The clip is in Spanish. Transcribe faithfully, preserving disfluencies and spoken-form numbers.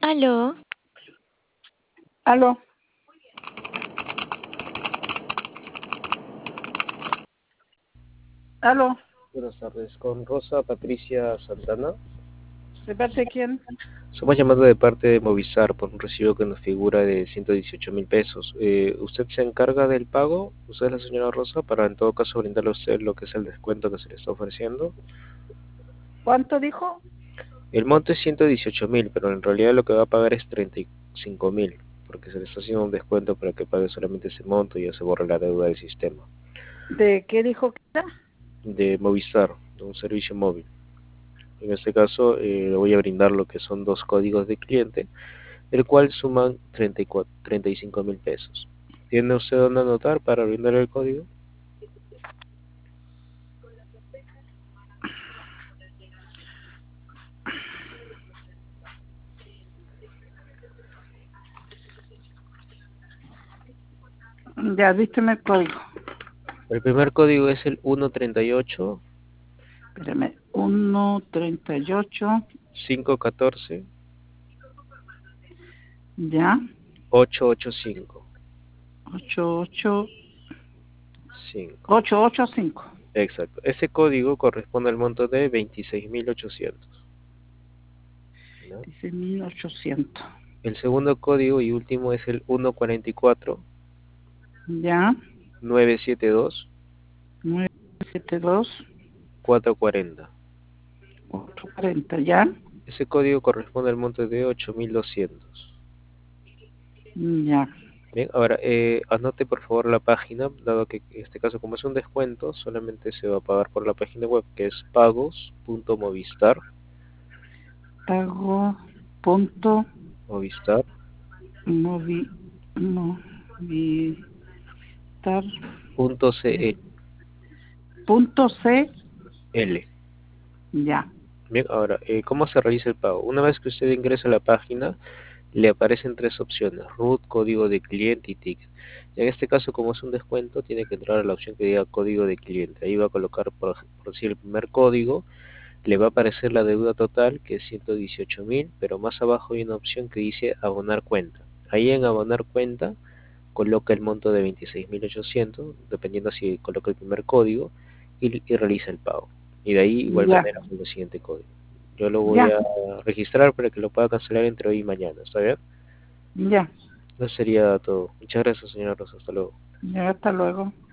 Aló, Aló, aló, Buenas tardes, con Rosa Patricia Santana. ¿de parte de quién? Somos llamando de parte de Movistar por un recibo que nos figura de ciento dieciocho mil pesos. Eh, ¿usted se encarga del pago? ¿Usted es la señora Rosa? Para en todo caso brindarle a usted lo que es el descuento que se le está ofreciendo. ¿Cuánto dijo? El monto es ciento dieciocho mil, pero en realidad lo que va a pagar es treinta y cinco mil, porque se le está haciendo un descuento para que pague solamente ese monto y ya se borre la deuda del sistema. ¿De qué dijo que era? De Movistar, de un servicio móvil. En este caso, eh, le voy a brindar lo que son dos códigos de cliente, el cual suman treinta y cuatro, treinta y cinco mil pesos. ¿Tiene usted dónde anotar para brindar el código? Ya, dísteme el código. El primer código es el uno treinta y ocho, Espérame, uno treinta y ocho, cinco catorce, ya, ocho ochenta y cinco. ocho ocho, cinco. ocho ocho cinco. Exacto. Ese código corresponde al monto de veintiséis mil ochocientos. ¿No? Dice mil ochocientos. El segundo código y último es el uno cuarenta y cuatro, Ya, nueve setenta y dos, nueve siete dos, cuatrocientos cuarenta. ocho cuarenta, ya, Ese código corresponde al monto de ocho mil doscientos. ya, Bien, ahora eh, anote por favor la página, dado que en este caso como es un descuento, solamente se va a pagar por la página web que es pagos punto movistar, pago punto movistar movi, movistar punto cl. punto c, ya, Bien, ahora, eh, ¿cómo se realiza el pago? Una vez que usted ingresa a la página, le aparecen tres opciones: root, código de cliente y ticket. Y en este caso, como es un descuento, tiene que entrar a la opción que diga código de cliente. Ahí va a colocar, por, por decir, el primer código. Le va a aparecer la deuda total, que es ciento dieciocho mil, pero más abajo hay una opción que dice abonar cuenta. Ahí en abonar cuenta, coloca el monto de veintiséis mil ochocientos, dependiendo si coloca el primer código, y, y realiza el pago. Y de ahí, igual ya, manera, con el siguiente código. Yo lo voy ya, a registrar para que lo pueda cancelar entre hoy y mañana, ¿está bien? ya, Eso sería todo. Muchas gracias, señora Rosa. Hasta luego. ya, hasta luego.